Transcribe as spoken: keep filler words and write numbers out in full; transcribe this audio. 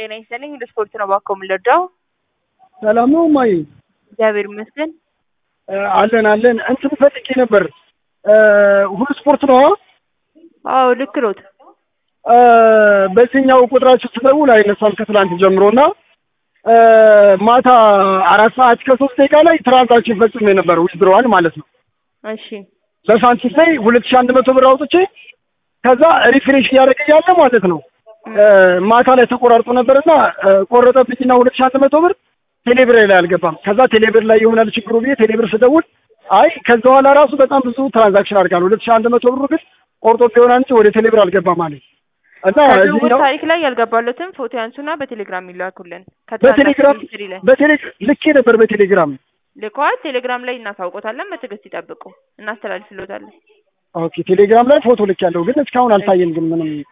ጤና ይስጥልኝ ወደ ስፖርት ነው ባኮ የምንረዳው። ሰላም ነው ማይ? እግዚአብሔር ይመስገን። አለን አለን። እንትን ፈልጌ ነበር። ሁሉ ስፖርት ነው? አዎ ልክ ነው። በዚህኛው ቁጥራችሁ ስትደውል አይነሳም ከትላንት ጀምሮና ማታ አራት ሰዓት ከሶስት ደቂቃ ላይ ትራንዛክሽን ፈጽሜ ነበር ዊዝድሮዋል ማለት ነው። እሺ በሳንቲም ላይ ሁለት ሺህ አንድ መቶ ብር አውጥቼ ከዛ ሪፍሬሽ እያደረገ ያለ ማለት ነው ማታ ላይ ተቆራርጦ ነበርና ቆረጠብኝና ሁለት ሺህ አንድ መቶ ብር ቴሌብር ላይ አልገባም። ከዛ ቴሌብር ላይ ይሆናል ችግሩ ብዬ ቴሌብር ስደውል አይ ከዛ በኋላ ራሱ በጣም ብዙ ትራንዛክሽን አድርጋለሁ ሁለት ሺህ አንድ መቶ ብር ግን ቆርጦ ቢሆን እንጂ ወደ ቴሌብር አልገባም ማለት እና እዚህ ነው ታሪክ ላይ ያልገባለትን ፎቶ ያንሱና በቴሌግራም ይላኩልን። በቴሌግራም በቴሌግራም ልኬ ነበር በቴሌግራም ልኳል። ቴሌግራም ላይ እናሳውቆታለን። በትዕግስት ይጠብቁ፣ እናስተላልፍልዎታለን። ኦኬ ቴሌግራም ላይ ፎቶ ልክ ያለው ግን እስካሁን አልታየም ግን ምንም